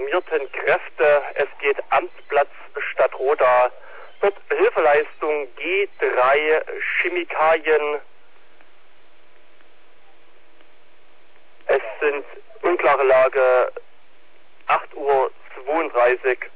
alarmierten Kräfte. Es geht Amtsplatz Stadtroda. Dort Hilfeleistung G3 Chemikalien. Es sind unklare Lage 8:32 Uhr.